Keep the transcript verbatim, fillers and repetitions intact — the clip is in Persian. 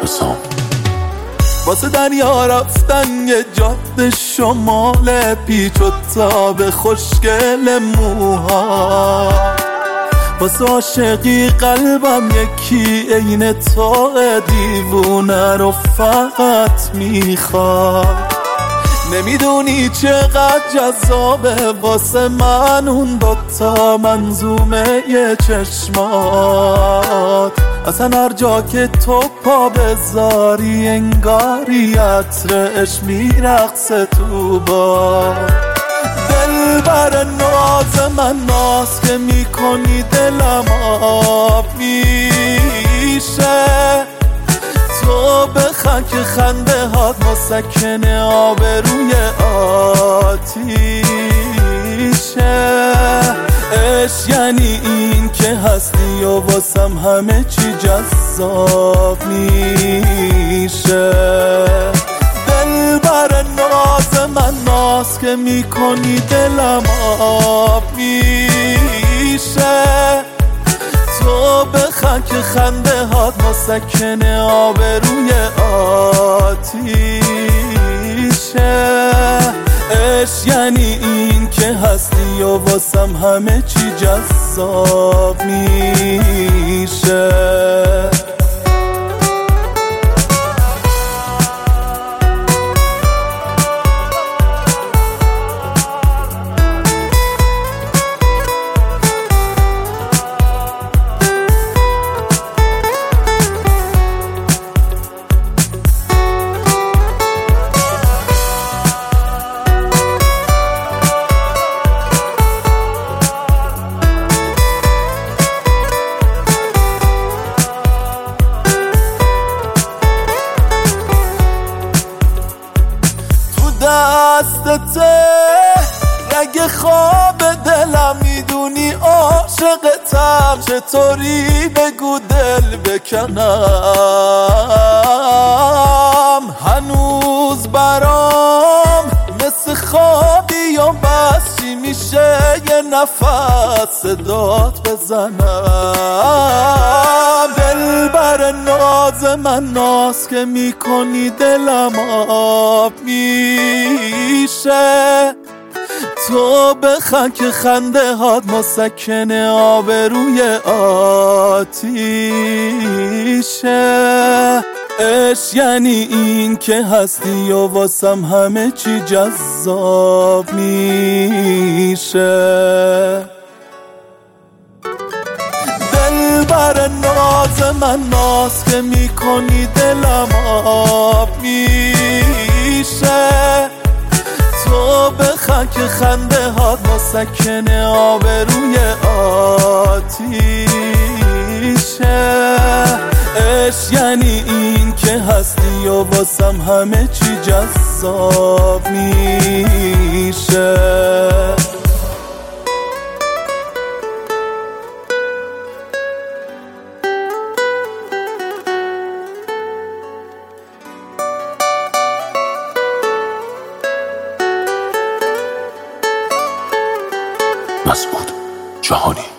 حسام. واسه دریا رفتن یه جاده شمال پیچ و تاب خوشگل موها، واسه عاشقی قلبم یکی عین تو دیوونه رو فقط میخواد. نمیدونی چقدر جذابه واسه من اون دوتا منظومه یه چشمات. اصلا هر جا که تو پا بذاری انگاری عطرش میرقصه تو با. دل بر ناز من ناز که میکنی دلم آب میشه. تو بخند که خنده هات مسکن آبروی آتیشه. عشق یعنی این که هستی و واسم همه چی جذاب میشه. دل بر ناز من ناز که میکنی دلم آب میشه. تو بخند که خنده هات مسکن آبروی آتیشه. عشق یعنی این که هستی و واسم همه چی جذاب میشه. دستته رگ خواب دلم، میدونی عاشقتم، چطوری بگو دل بکنم. هنوز برام مثل خوابی و بس چی میشه یه نفس صدات بزنم. دل بر ناز من ناز که میکنی دلم آب میشه. تو بخند که خنده هات مسکن آبروی آتیشه. عشق یعنی این که هستی و واسم همه چی جذاب میشه. دل بر ناز من ناز که میکنی دلم آب میشه. تو بخند که خنده هات مسکن آبروی آتیشه. عشق یعنی این که هستی و واسم همه چی جذاب میشه. مسعود جهانی.